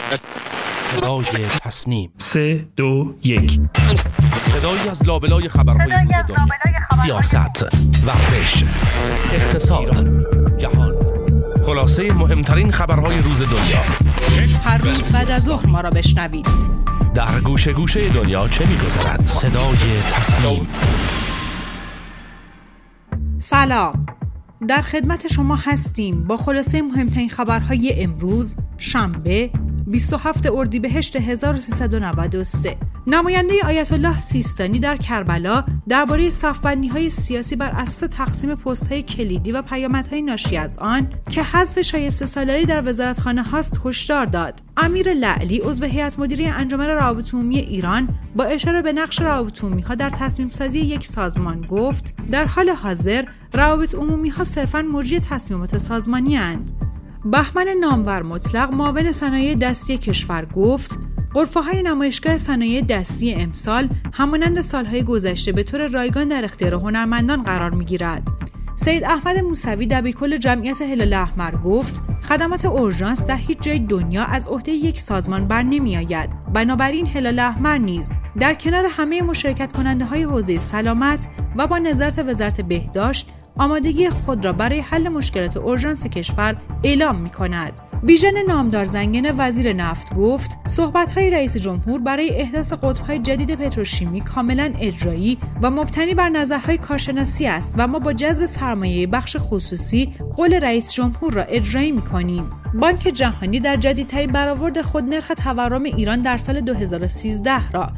صدای تصنیم 3 2 1 صدایی از لابلای خبرهای روز دنیا، سیاست، ورزش، اقتصاد، جهان، خلاصه مهمترین خبرهای روز دنیا. هر روز بعد از ظهر ما را بشنوید. در گوشه گوشه دنیا چه می‌گذرد؟ صدای تصنیم. سلام، در خدمت شما هستیم با خلاصه مهمترین خبرهای امروز شنبه 27 اردیبهشت 1393. نماینده آیت الله سیستانی در کربلا درباره صف‌بندی‌های سیاسی بر اساس تقسیم پست‌های کلیدی و پیامدهای ناشی از آن که حذف شایسته سالاری در وزارتخانه هاست هشدار داد. امیر لعلی عضو هیئت مدیره انجمن روابط عمومی ایران با اشاره به نقش روابط عمومی‌ها در تصمیم سازی یک سازمان گفت در حال حاضر روابط عمومی‌ها صرفاً مجری تصمیمات سازمانی اند. بهمن نامور مطلق معاون صنایع دستی کشور گفت غرفه‌های نمایشگاه صنایع دستی امسال همانند سالهای گذشته به طور رایگان در اختیار هنرمندان قرار می‌گیرد. سید احمد موسوی دبیرکل جمعیت هلال احمر گفت خدمات اورژانس در هیچ جای دنیا از عهده یک سازمان بر نمی‌آید. بنابراین هلال احمر نیز در کنار همه مشارکت کننده‌های حوزه سلامت و با نظارت وزارت بهداشت آمادگی خود را برای حل مشکلات اورژانس کشور اعلام می‌کند. بیژن نامدار زنگنه وزیر نفت گفت صحبت‌های رئیس جمهور برای احداث قطب‌های جدید پتروشیمی کاملاً اجرایی و مبتنی بر نظرهای کارشناسی است و ما با جذب سرمایه بخش خصوصی قول رئیس جمهور را اجرایی می‌کنیم. بانک جهانی در جدیدترین برآورد خود نرخ تورم ایران در سال 2013 را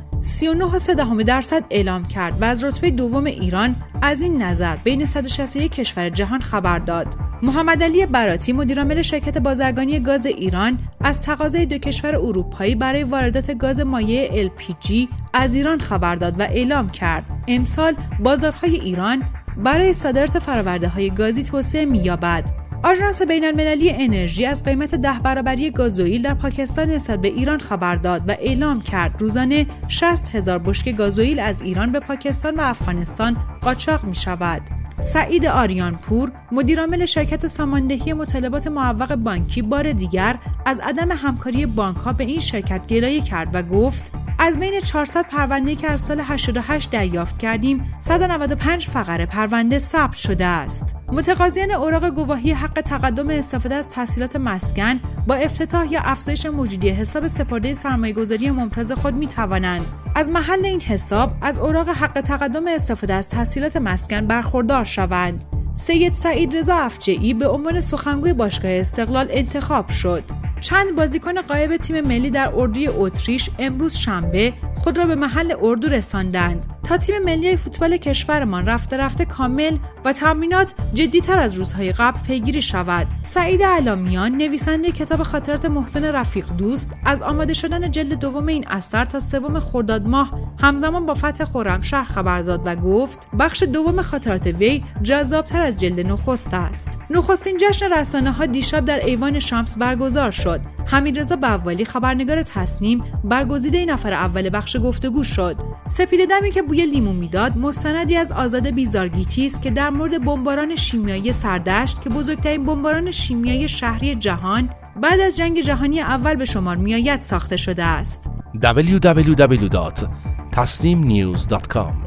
39.3% اعلام کرد و از رتبه دوم ایران از این نظر بین 161 کشور جهان خبر داد. محمد علی براتی مدیرعامل شرکت بازرگانی گاز ایران از تقاضای دو کشور اروپایی برای واردات گاز مایع LPG از ایران خبر داد و اعلام کرد امسال بازارهای ایران برای صادرات فرآورده‌های گازی توسعه می‌یابد. آژانس بین‌المللی انرژی از قیمت 10 برابری گازوئیل در پاکستان نسبت به ایران خبر داد و اعلام کرد روزانه 60,000 بشکه گازوئیل از ایران به پاکستان و افغانستان قاچاق می‌شود. سعید آریانپور مدیرعامل شرکت ساماندهی مطالبات معوق بانکی بار دیگر از عدم همکاری بانک‌ها به این شرکت گلایه کرد و گفت از بین 400 پرونده‌ای که از سال 88 دریافت کردیم 195 فقره پرونده ثبت شده است. متقاضیان اوراق گواهی حق تقدم استفاده از تسهیلات مسکن با افتتاح یا افزایش موجودی حساب سپرده سرمایه‌گذاری ممتاز خود می‌توانند از محل این حساب از اوراق حق تقدم استفاده از تسهیلات مسکن برخوردار شوند. سید سعید رضا افجعی به عنوان سخنگوی باشگاه استقلال انتخاب شد. چند بازیکن غایب تیم ملی در اردوی اتریش امروز شنبه خود را به محل اردو رساندند تا تیم ملی فوتبال کشورمان رفته کامل و تمرینات جدی‌تر از روزهای قبل پیگیری شود. سعید علامیان نویسنده کتاب خاطرات محسن رفیق دوست از آماده شدن جلد دوم این اثر تا 3 خرداد ماه همزمان با فتح خرمشهر خبر داد و گفت بخش دوم خاطرات وی جذاب‌تر از جلد نخست است. نخستین جشن رسانه‌ها دیشب در ایوان شمس برگزار شد. حمیدرضا بوالی خبرنگار تصنیم برگزیده نفر اول بخش گفتگو شد. سپیده دمی که بوی لیمو میداد مستندی از آزاده بیزارگیتی است که در مورد بمباران شیمیایی سردشت که بزرگترین بمباران شیمیایی شهری جهان بعد از جنگ جهانی اول به شمار میآید ساخته شده است. www.tasnimnews.com